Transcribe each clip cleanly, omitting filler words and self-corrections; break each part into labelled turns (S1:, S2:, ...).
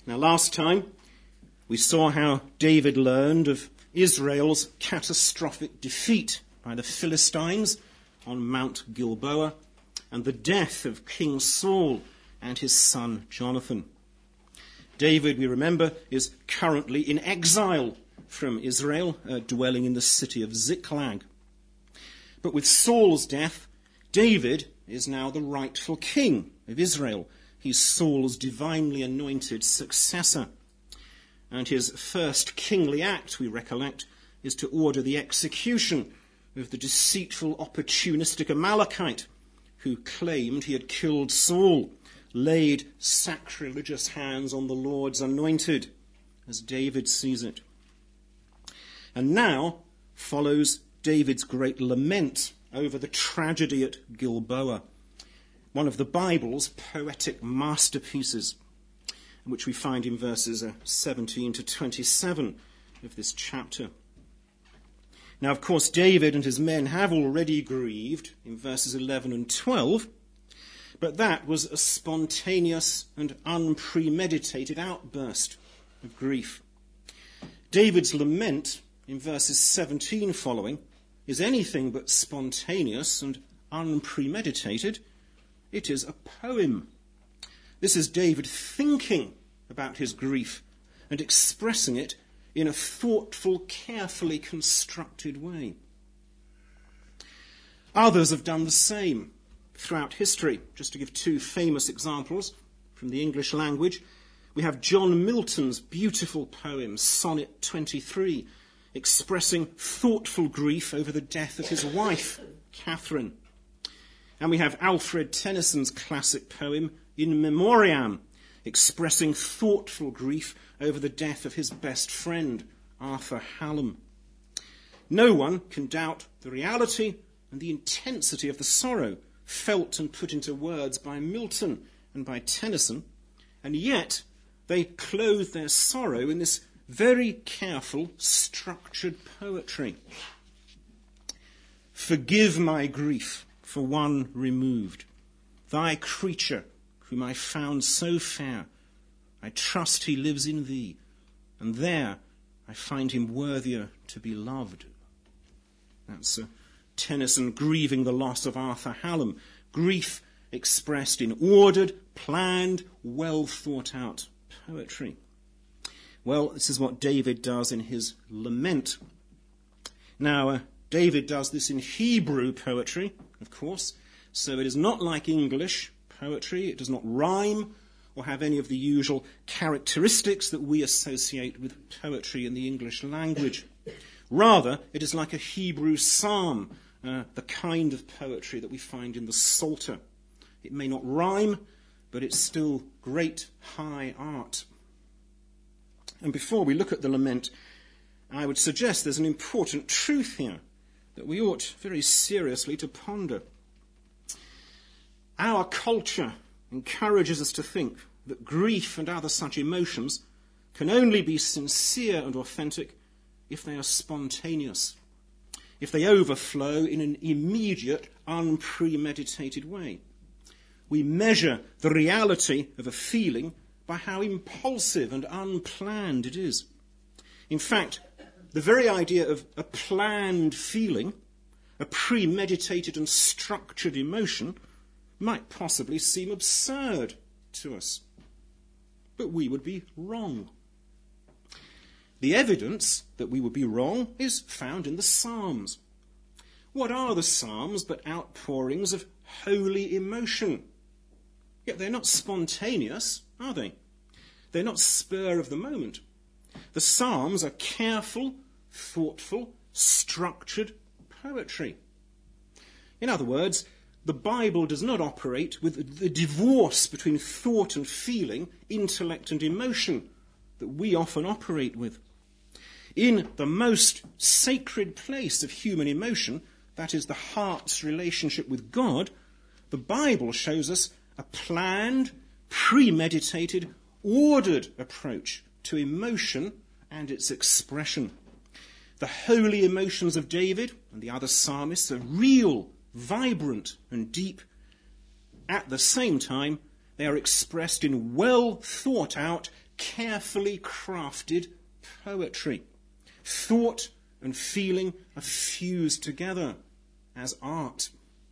S1: Now, last time we saw how David learned of Israel's catastrophic defeat by the Philistines on Mount Gilboa and the death of King Saul and his son Jonathan. David, we remember, is currently in exile from Israel, dwelling in the city of Ziklag. But with Saul's death, David is now the rightful king of Israel. He's Saul's divinely anointed successor. And his first kingly act, we recollect, is to order the execution of the deceitful, opportunistic Amalekite who claimed he had killed Saul, laid sacrilegious hands on the Lord's anointed, as David sees it. And now follows David's great lament over the tragedy at Gilboa, one of the Bible's poetic masterpieces, which we find in verses 17 to 27 of this chapter. Now, of course, David and his men have already grieved in verses 11 and 12, but that was a spontaneous and unpremeditated outburst of grief. David's lament in verses 17 following is anything but spontaneous and unpremeditated. It is a poem. This is David thinking about his grief and expressing it in a thoughtful, carefully constructed way. Others have done the same throughout history. Just to give two famous examples from the English language, we have John Milton's beautiful poem, Sonnet 23, expressing thoughtful grief over the death of his wife, Catherine. And we have Alfred Tennyson's classic poem, In Memoriam, expressing thoughtful grief over the death of his best friend, Arthur Hallam. No one can doubt the reality and the intensity of the sorrow felt and put into words by Milton and by Tennyson, and yet they clothe their sorrow in this very careful, structured poetry. Forgive my grief for one removed, thy creature whom I found so fair. I trust he lives in thee, and there I find him worthier to be loved. That's Tennyson grieving the loss of Arthur Hallam. Grief expressed in ordered, planned, well thought out poetry. Well, this is what David does in his lament. Now, David does this in Hebrew poetry, of course, so it is not like English poetry. It does not rhyme or have any of the usual characteristics that we associate with poetry in the English language. Rather, it is like a Hebrew psalm, the kind of poetry that we find in the Psalter. It may not rhyme, but it's still great high art. And before we look at the lament, I would suggest there's an important truth here that we ought very seriously to ponder. Our culture encourages us to think that grief and other such emotions can only be sincere and authentic if they are spontaneous, if they overflow in an immediate, unpremeditated way. We measure the reality of a feeling by how impulsive and unplanned it is. In fact, the very idea of a planned feeling, a premeditated and structured emotion, might possibly seem absurd to us. But we would be wrong. The evidence that we would be wrong is found in the Psalms. What are the Psalms but outpourings of holy emotion? Yet they're not spontaneous, are they? They're not spur of the moment. The Psalms are careful, thoughtful, structured poetry. In other words, the Bible does not operate with the divorce between thought and feeling, intellect and emotion that we often operate with. In the most sacred place of human emotion, that is the heart's relationship with God, the Bible shows us a planned, premeditated, ordered approach to emotion and its expression. The holy emotions of David and the other psalmists are real, vibrant and deep. At the same time, they are expressed in well thought out, carefully crafted poetry. Thought and feeling are fused together as art.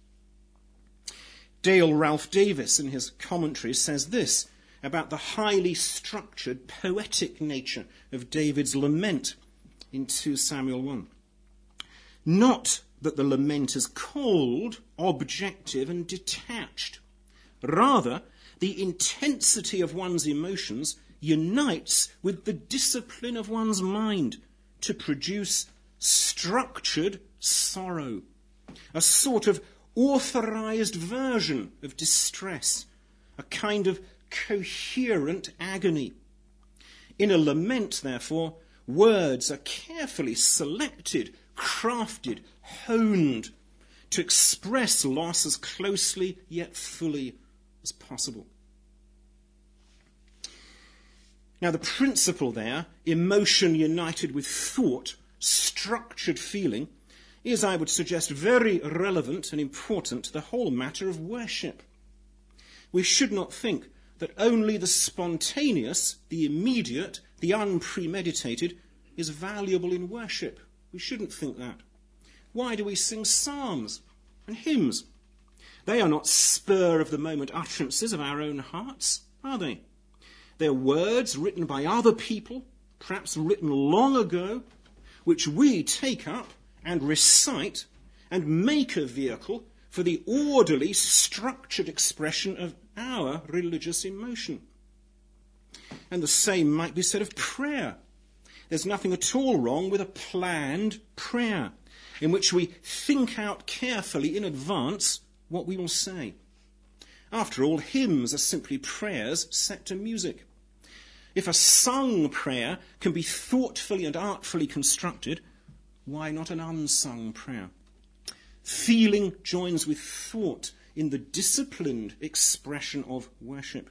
S1: Dale Ralph Davis, in his commentary, says this about the highly structured poetic nature of David's lament in 2 Samuel 1. Not that the lament is cold, objective and detached. Rather, the intensity of one's emotions unites with the discipline of one's mind to produce structured sorrow, a sort of authorized version of distress, a kind of coherent agony. In a lament, therefore, words are carefully selected, crafted, honed to express loss as closely yet fully as possible. Now, the principle there, emotion united with thought, structured feeling, is, I would suggest, very relevant and important to the whole matter of worship. We should not think that only the spontaneous, the immediate, the unpremeditated is valuable in worship. We shouldn't think that. Why do we sing psalms and hymns? They are not spur-of-the-moment utterances of our own hearts, are they? They're words written by other people, perhaps written long ago, which we take up and recite and make a vehicle for the orderly, structured expression of our religious emotion. And the same might be said of prayer. There's nothing at all wrong with a planned prayer in which we think out carefully in advance what we will say. After all, hymns are simply prayers set to music. If a sung prayer can be thoughtfully and artfully constructed, why not an unsung prayer? Feeling joins with thought in the disciplined expression of worship.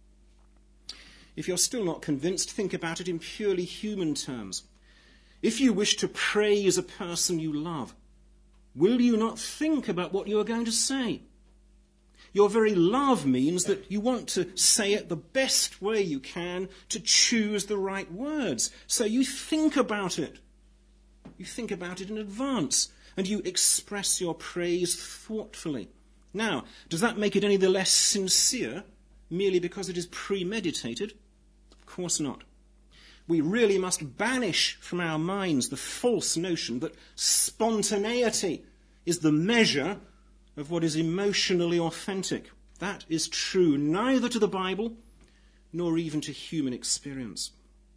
S1: If you're still not convinced, think about it in purely human terms. If you wish to praise a person you love, will you not think about what you are going to say? Your very love means that you want to say it the best way you can, to choose the right words. So you think about it. You think about it in advance, and you express your praise thoughtfully. Now, does that make it any the less sincere merely because it is premeditated? Of course not. We really must banish from our minds the false notion that spontaneity is the measure of what is emotionally authentic. That is true neither to the Bible nor even to human experience.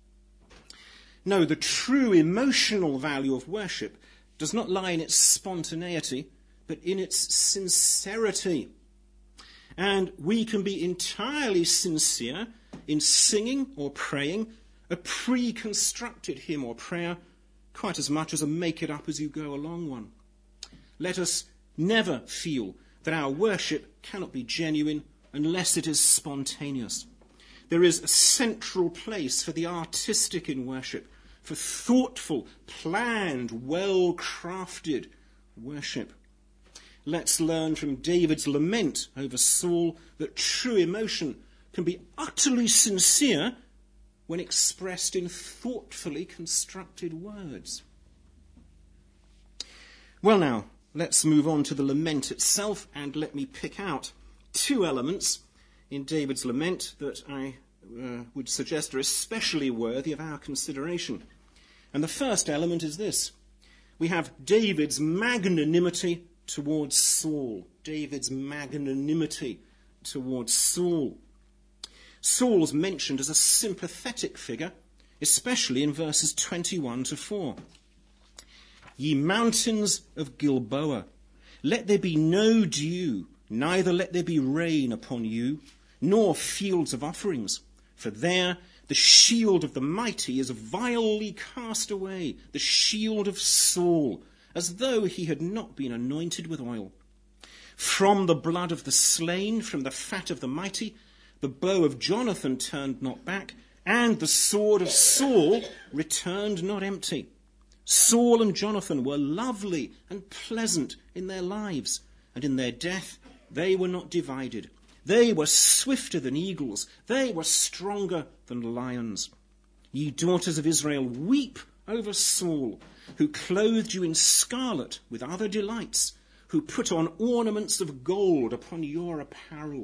S1: No, the true emotional value of worship does not lie in its spontaneity, but in its sincerity. And we can be entirely sincere in singing or praying a pre-constructed hymn or prayer quite as much as a make-it-up-as-you-go-along one. Let us never feel that our worship cannot be genuine unless it is spontaneous. There is a central place for the artistic in worship, for thoughtful, planned, well-crafted worship. Let's learn from David's lament over Saul that true emotion can be utterly sincere when expressed in thoughtfully constructed words. Well now, let's move on to the lament itself, and let me pick out two elements in David's lament that I would suggest are especially worthy of our consideration. And the first element is this. We have David's magnanimity towards Saul. David's magnanimity towards Saul. Saul's mentioned as a sympathetic figure, especially in verses 21 to 4. Ye mountains of Gilboa, let there be no dew, neither let there be rain upon you, nor fields of offerings. For there the shield of the mighty is vilely cast away, the shield of Saul, as though he had not been anointed with oil. From the blood of the slain, from the fat of the mighty, the bow of Jonathan turned not back, and the sword of Saul returned not empty. Saul and Jonathan were lovely and pleasant in their lives, and in their death they were not divided. They were swifter than eagles. They were stronger than lions. Ye daughters of Israel, weep over Saul, who clothed you in scarlet with other delights, who put on ornaments of gold upon your apparel.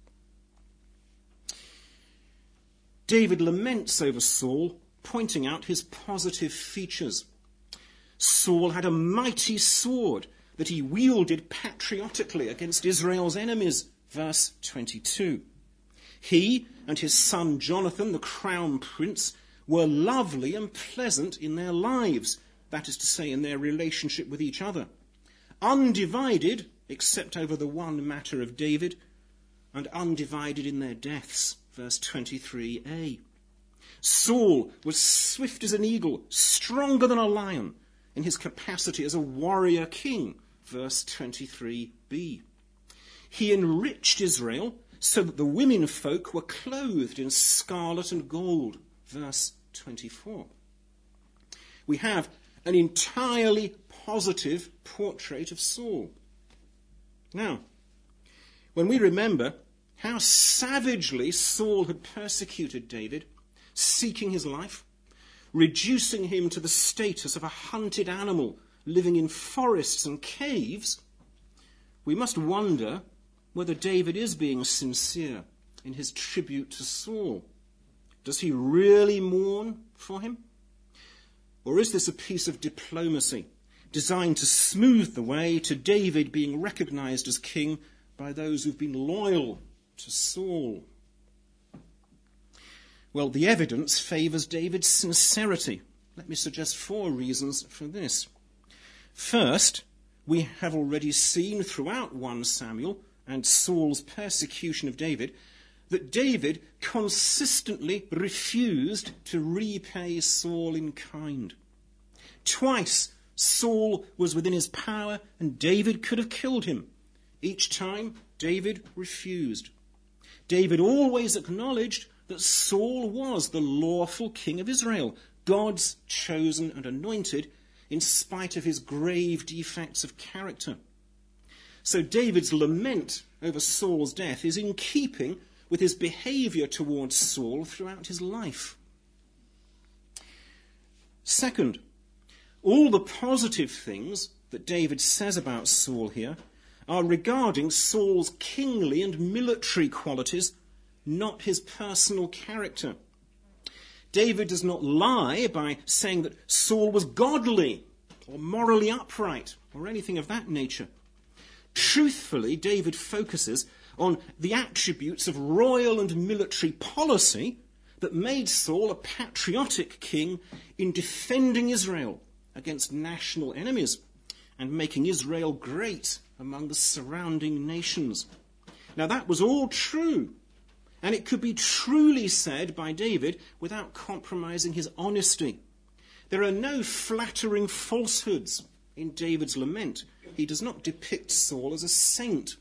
S1: David laments over Saul, pointing out his positive features. Saul had a mighty sword that he wielded patriotically against Israel's enemies, verse 22. He and his son Jonathan, the crown prince, were lovely and pleasant in their lives, that is to say, in their relationship with each other, undivided, except over the one matter of David, and undivided in their deaths, verse 23a. Saul was swift as an eagle, stronger than a lion, in his capacity as a warrior king, verse 23b. He enriched Israel so that the women folk were clothed in scarlet and gold, verse 24. We have an entirely positive portrait of Saul. Now, when we remember how savagely Saul had persecuted David, seeking his life, reducing him to the status of a hunted animal living in forests and caves, we must wonder whether David is being sincere in his tribute to Saul. Does he really mourn for him? Or is this a piece of diplomacy designed to smooth the way to David being recognized as king by those who've been loyal to Saul? Well, the evidence favours David's sincerity. Let me suggest 4 reasons for this. First, we have already seen throughout 1 Samuel and Saul's persecution of David that David consistently refused to repay Saul in kind. Twice Saul was within his power and David could have killed him. Each time David refused. David always acknowledged that Saul was the lawful king of Israel, God's chosen and anointed, in spite of his grave defects of character. So David's lament over Saul's death is in keeping with his behaviour towards Saul throughout his life. Second, all the positive things that David says about Saul here are regarding Saul's kingly and military qualities, not his personal character. David does not lie by saying that Saul was godly or morally upright or anything of that nature. Truthfully, David focuses on the attributes of royal and military policy that made Saul a patriotic king in defending Israel against national enemies and making Israel great among the surrounding nations. Now that was all true, and it could be truly said by David without compromising his honesty. There are no flattering falsehoods in David's lament. He does not depict Saul as a saint.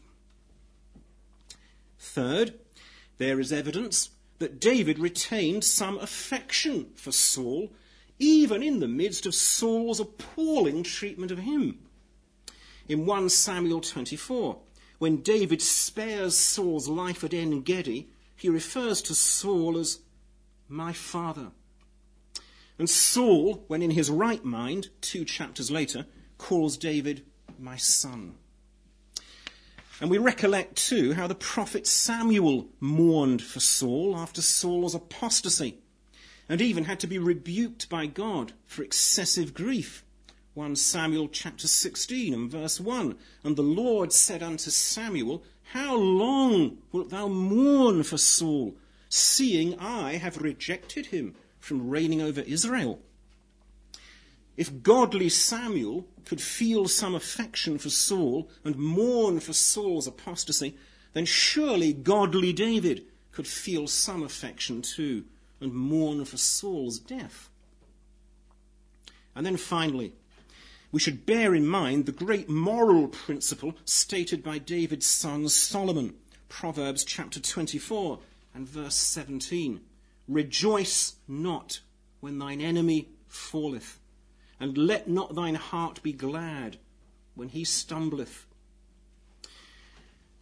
S1: Third, there is evidence that David retained some affection for Saul, even in the midst of Saul's appalling treatment of him. In 1 Samuel 24, when David spares Saul's life at En-Gedi, he refers to Saul as my father. And Saul, when in his right mind, 2 chapters later, calls David my son. And we recollect too how the prophet Samuel mourned for Saul after Saul's apostasy, and even had to be rebuked by God for excessive grief. 1 Samuel chapter 16 and verse 1, and the Lord said unto Samuel, how long wilt thou mourn for Saul, seeing I have rejected him from reigning over Israel? If godly Samuel could feel some affection for Saul and mourn for Saul's apostasy, then surely godly David could feel some affection too and mourn for Saul's death. And then finally, we should bear in mind the great moral principle stated by David's son Solomon, Proverbs chapter 24 and verse 17. Rejoice not when thine enemy falleth, and let not thine heart be glad when he stumbleth.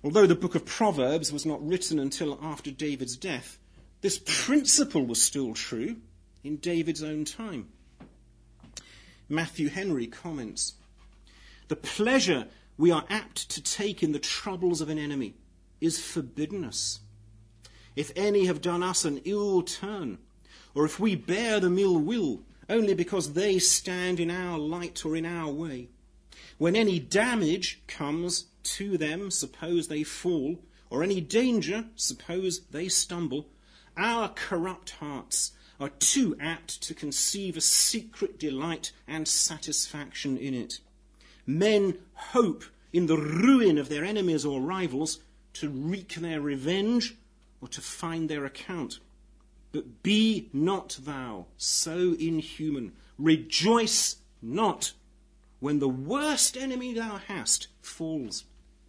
S1: Although the book of Proverbs was not written until after David's death, this principle was still true in David's own time. Matthew Henry comments, "The pleasure we are apt to take in the troubles of an enemy is forbidden us. If any have done us an ill turn, or if we bear them ill will, only because they stand in our light or in our way, when any damage comes to them, suppose they fall, or any danger, suppose they stumble, our corrupt hearts are too apt to conceive a secret delight and satisfaction in it. Men hope in the ruin of their enemies or rivals to wreak their revenge or to find their account. But be not thou so inhuman. Rejoice not when the worst enemy thou hast falls."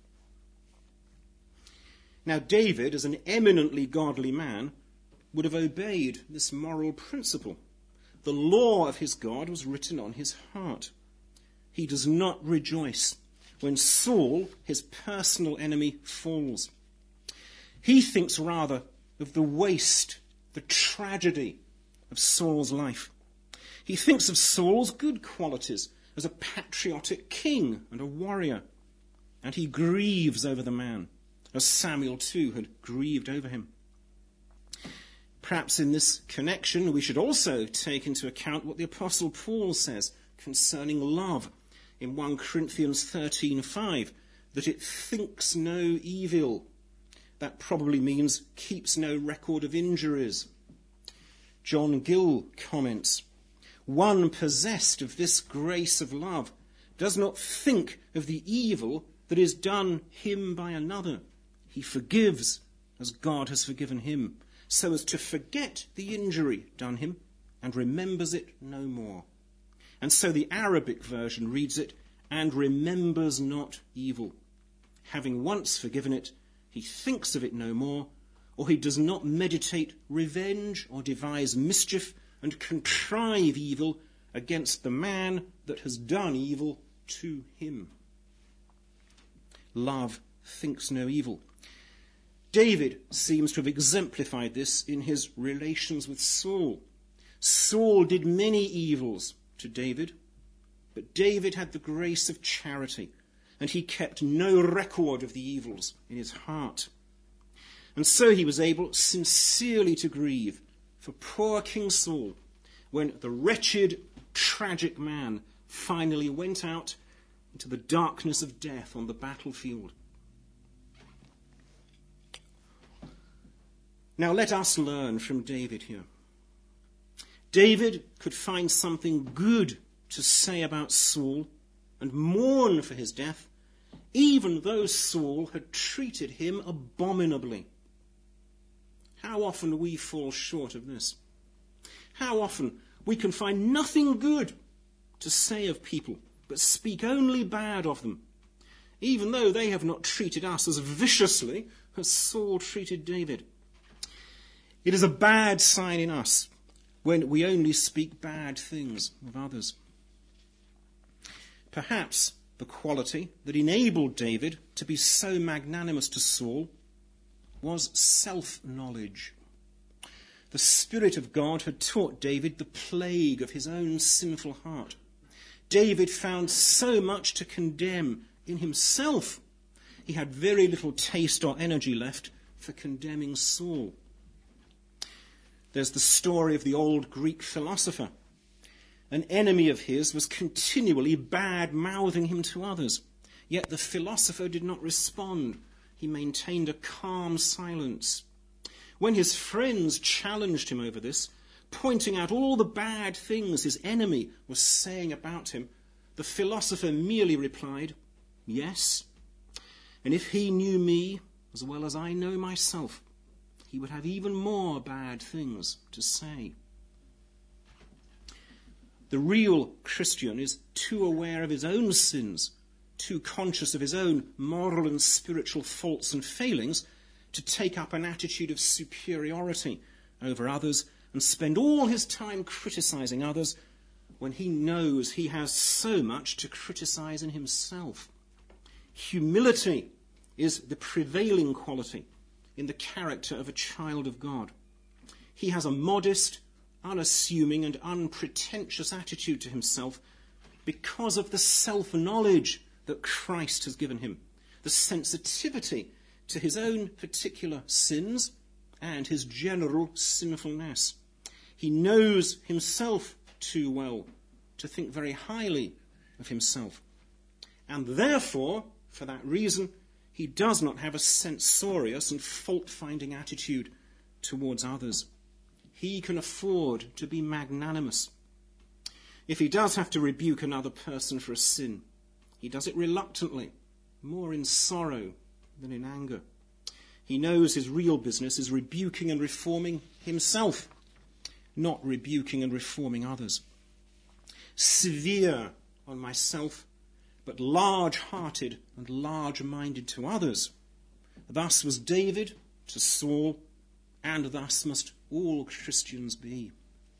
S1: Now David, as an eminently godly man, would have obeyed this moral principle. The law of his God was written on his heart. He does not rejoice when Saul, his personal enemy, falls. He thinks rather of the waste, the tragedy of Saul's life. He thinks of Saul's good qualities as a patriotic king and a warrior, and he grieves over the man, as Samuel too had grieved over him. Perhaps in this connection we should also take into account what the Apostle Paul says concerning love in 1 Corinthians 13:5, that it thinks no evil. That probably means keeps no record of injuries. John Gill comments, "One possessed of this grace of love does not think of the evil that is done him by another. He forgives as God has forgiven him, so as to forget the injury done him and remembers it no more." And so the Arabic version reads it, "and remembers not evil. Having once forgiven it, he thinks of it no more, or he does not meditate revenge or devise mischief and contrive evil against the man that has done evil to him." Love thinks no evil. David seems to have exemplified this in his relations with Saul. Saul did many evils to David, but David had the grace of charity, and he kept no record of the evils in his heart. And so he was able sincerely to grieve for poor King Saul when the wretched, tragic man finally went out into the darkness of death on the battlefield. Now let us learn from David here. David could find something good to say about Saul and mourn for his death, even though Saul had treated him abominably. How often we fall short of this. How often we can find nothing good to say of people, but speak only bad of them, even though they have not treated us as viciously as Saul treated David. It is a bad sign in us when we only speak bad things of others. Perhaps the quality that enabled David to be so magnanimous to Saul was self-knowledge. The Spirit of God had taught David the plague of his own sinful heart. David found so much to condemn in himself. He had very little taste or energy left for condemning Saul. There's the story of the old Greek philosopher. An enemy of his was continually bad-mouthing him to others. Yet the philosopher did not respond. He maintained a calm silence. When his friends challenged him over this, pointing out all the bad things his enemy was saying about him, the philosopher merely replied, "Yes, and if he knew me as well as I know myself, he would have even more bad things to say." The real Christian is too aware of his own sins, too conscious of his own moral and spiritual faults and failings to take up an attitude of superiority over others and spend all his time criticizing others when he knows he has so much to criticize in himself. Humility is the prevailing quality in the character of a child of God. He has a modest, unassuming and unpretentious attitude to himself because of the self-knowledge that Christ has given him, the sensitivity to his own particular sins and his general sinfulness. He knows himself too well to think very highly of himself. And therefore, for that reason, he does not have a censorious and fault-finding attitude towards others. He can afford to be magnanimous. If he does have to rebuke another person for a sin, he does it reluctantly, more in sorrow than in anger. He knows his real business is rebuking and reforming himself, not rebuking and reforming others. Severe on myself, but large-hearted and large-minded to others. Thus was David to Saul, and thus must all Christians be.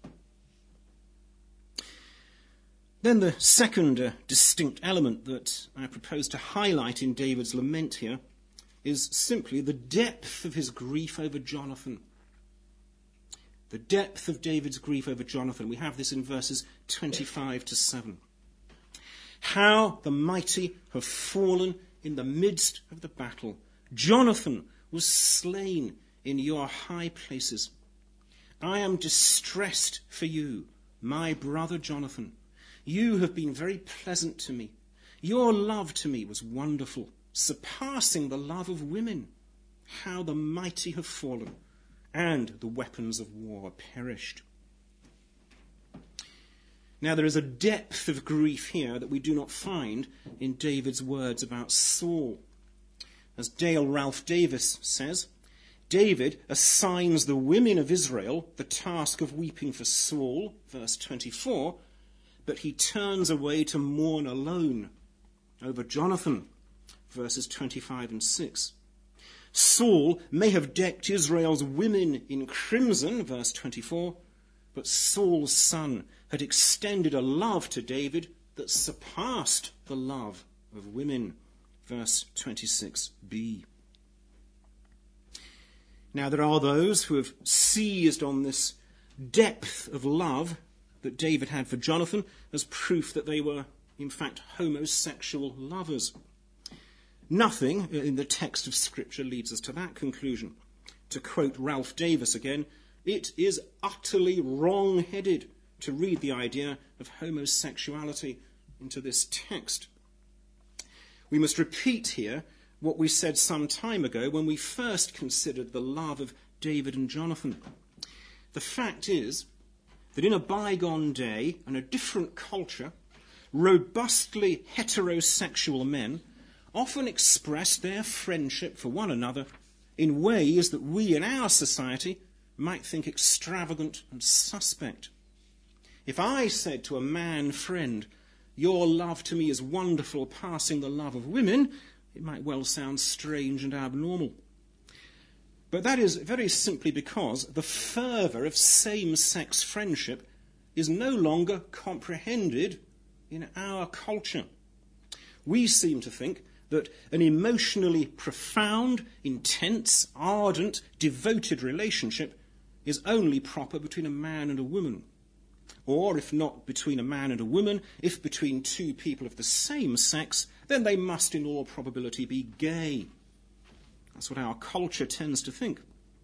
S1: Then the second distinct element that I propose to highlight in David's lament here is simply the depth of his grief over Jonathan. The depth of David's grief over Jonathan. We have this in verses 25 to 7. How the mighty have fallen in the midst of the battle. Jonathan was slain in your high places. I am distressed for you, my brother Jonathan. You have been very pleasant to me. Your love to me was wonderful, surpassing the love of women. How the mighty have fallen, and the weapons of war perished. Now there is a depth of grief here that we do not find in David's words about Saul. As Dale Ralph Davis says, David assigns the women of Israel the task of weeping for Saul, verse 24, but he turns away to mourn alone over Jonathan, verses 25 and 6. Saul may have decked Israel's women in crimson, verse 24, but Saul's son had extended a love to David that surpassed the love of women, verse 26b. Now there are those who have seized on this depth of love that David had for Jonathan as proof that they were, in fact, homosexual lovers. Nothing in the text of Scripture leads us to that conclusion. To quote Ralph Davis again, it is utterly wrong-headed to read the idea of homosexuality into this text. We must repeat here what we said some time ago when we first considered the love of David and Jonathan. The fact is that in a bygone day and a different culture, robustly heterosexual men often expressed their friendship for one another in ways that we in our society might think extravagant and suspect. If I said to a man friend, "Your love to me is wonderful, passing the love of women," it might well sound strange and abnormal. But that is very simply because the fervour of same-sex friendship is no longer comprehended in our culture. We seem to think that an emotionally profound, intense, ardent, devoted relationship is only proper between a man and a woman. Or, if not between a man and a woman, if between two people of the same sex, then they must in all probability be gay. That's what our culture tends to think.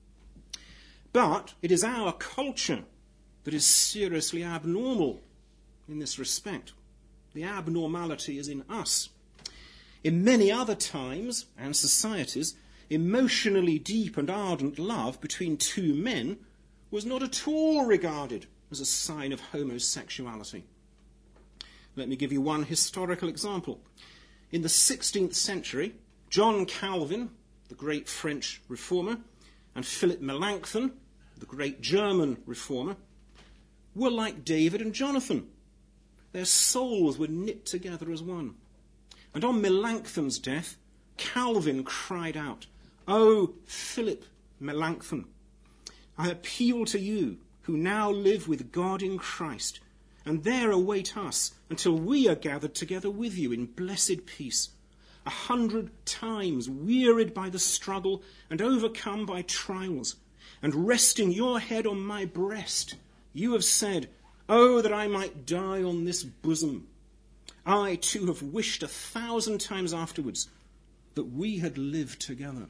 S1: But it is our culture that is seriously abnormal in this respect. The abnormality is in us. In many other times and societies, emotionally deep and ardent love between two men was not at all regarded as a sign of homosexuality. Let me give you one historical example. In the 16th century, John Calvin, the great French reformer, and Philip Melanchthon, the great German reformer, were like David and Jonathan. Their souls were knit together as one. And on Melanchthon's death, Calvin cried out, "O Philip Melanchthon, I appeal to you who now live with God in Christ, and there await us until we are gathered together with you in blessed peace. 100 times, wearied by the struggle and overcome by trials, and resting your head on my breast, you have said, "Oh, that I might die on this bosom." I too have wished 1,000 times afterwards that we had lived together.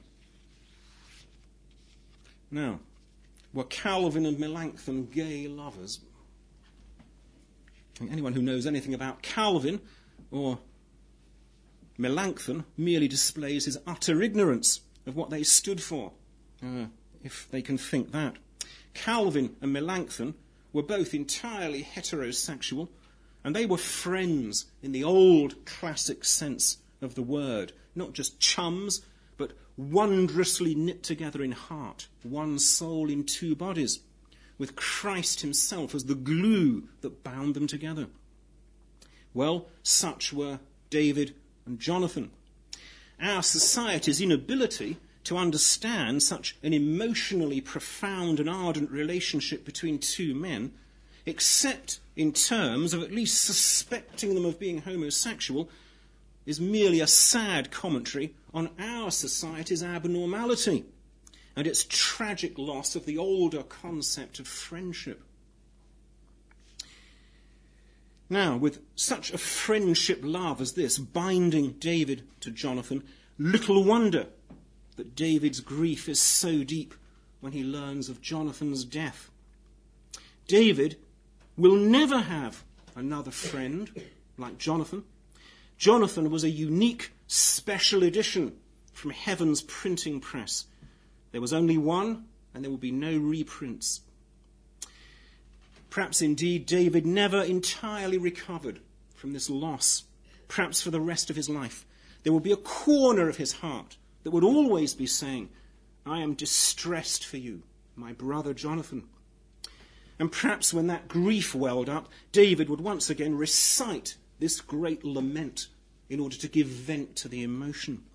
S1: Now, were Calvin and Melanchthon gay lovers? Anyone who knows anything about Calvin or Melanchthon merely displays his utter ignorance of what they stood for, if they can think that. Calvin and Melanchthon were both entirely heterosexual, and they were friends in the old classic sense of the word, not just chums, but wondrously knit together in heart, one soul in two bodies, with Christ himself as the glue that bound them together. Well, such were David and Jonathan. Our society's inability to understand such an emotionally profound and ardent relationship between two men, except in terms of at least suspecting them of being homosexual, is merely a sad commentary on our society's abnormality and its tragic loss of the older concept of friendship. Now, with such a friendship love as this binding David to Jonathan, little wonder that David's grief is so deep when he learns of Jonathan's death. David will never have another friend like Jonathan. Jonathan was a unique, special edition from heaven's printing press. There was only one, and there will be no reprints. Perhaps indeed David never entirely recovered from this loss. Perhaps for the rest of his life there will be a corner of his heart that would always be saying, "I am distressed for you, my brother Jonathan." And perhaps when that grief welled up, David would once again recite this great lament in order to give vent to the emotion.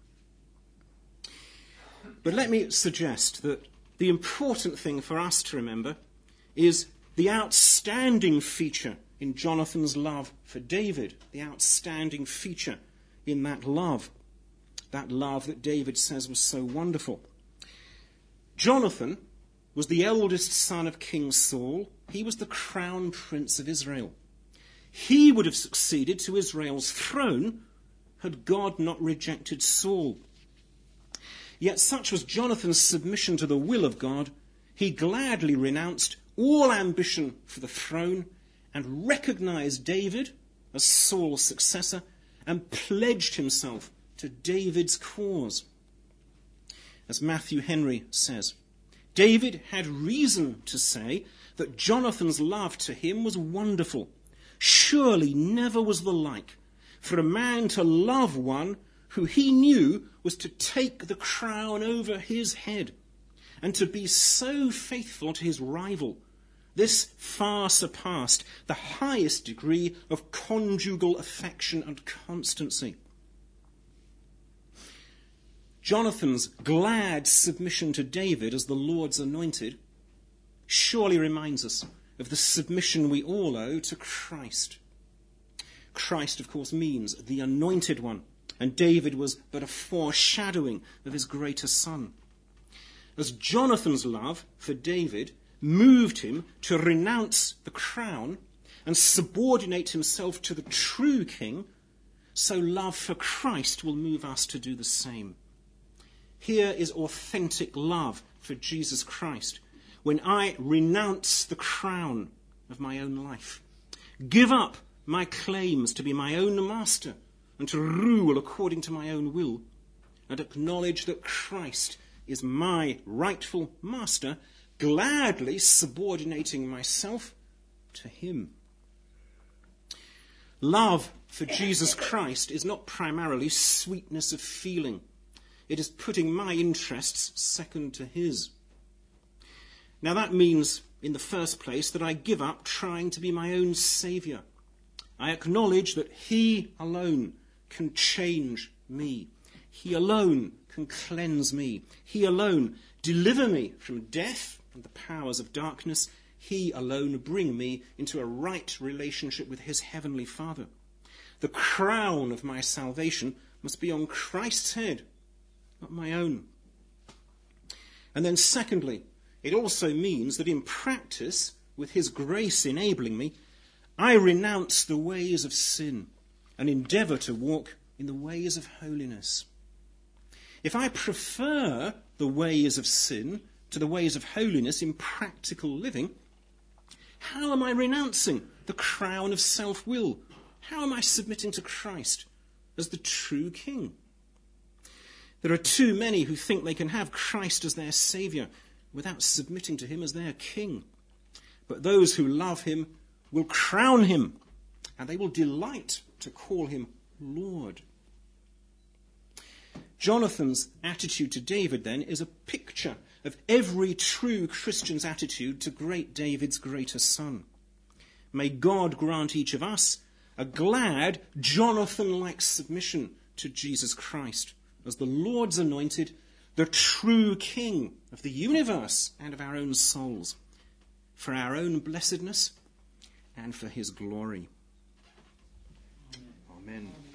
S1: But let me suggest that the important thing for us to remember is the outstanding feature in Jonathan's love for David, the outstanding feature in that love that David says was so wonderful. Jonathan was the eldest son of King Saul. He was the crown prince of Israel. He would have succeeded to Israel's throne had God not rejected Saul. Yet such was Jonathan's submission to the will of God, he gladly renounced all ambition for the throne and recognized David as Saul's successor and pledged himself to David's cause. As Matthew Henry says, David had reason to say that Jonathan's love to him was wonderful. Surely never was the like for a man to love one who he knew was to take the crown over his head, and to be so faithful to his rival. This far surpassed the highest degree of conjugal affection and constancy. Jonathan's glad submission to David as the Lord's anointed surely reminds us of the submission we all owe to Christ. Christ, of course, means the anointed one, and David was but a foreshadowing of his greater son. As Jonathan's love for David moved him to renounce the crown and subordinate himself to the true king, so love for Christ will move us to do the same. Here is authentic love for Jesus Christ, when I renounce the crown of my own life, give up my claims to be my own master and to rule according to my own will, and acknowledge that Christ is my rightful master, gladly subordinating myself to him. Love for Jesus Christ is not primarily sweetness of feeling. It is putting my interests second to his. Now that means, in the first place, that I give up trying to be my own saviour. I acknowledge that he alone can change me. He alone can cleanse me. He alone deliver me from death and the powers of darkness. He alone bring me into a right relationship with his heavenly Father. The crown of my salvation must be on Christ's head, not my own. And then secondly, it also means that in practice, with his grace enabling me, I renounce the ways of sin and endeavour to walk in the ways of holiness. If I prefer the ways of sin to the ways of holiness in practical living, how am I renouncing the crown of self-will? How am I submitting to Christ as the true King? There are too many who think they can have Christ as their Saviour without submitting to him as their King. But those who love him will crown him, and they will delight to call him Lord. Jonathan's attitude to David, then, is a picture of every true Christian's attitude to great David's greater son. May God grant each of us a glad, Jonathan-like submission to Jesus Christ as the Lord's anointed, the true King of the universe and of our own souls, for our own blessedness and for his glory. Amen.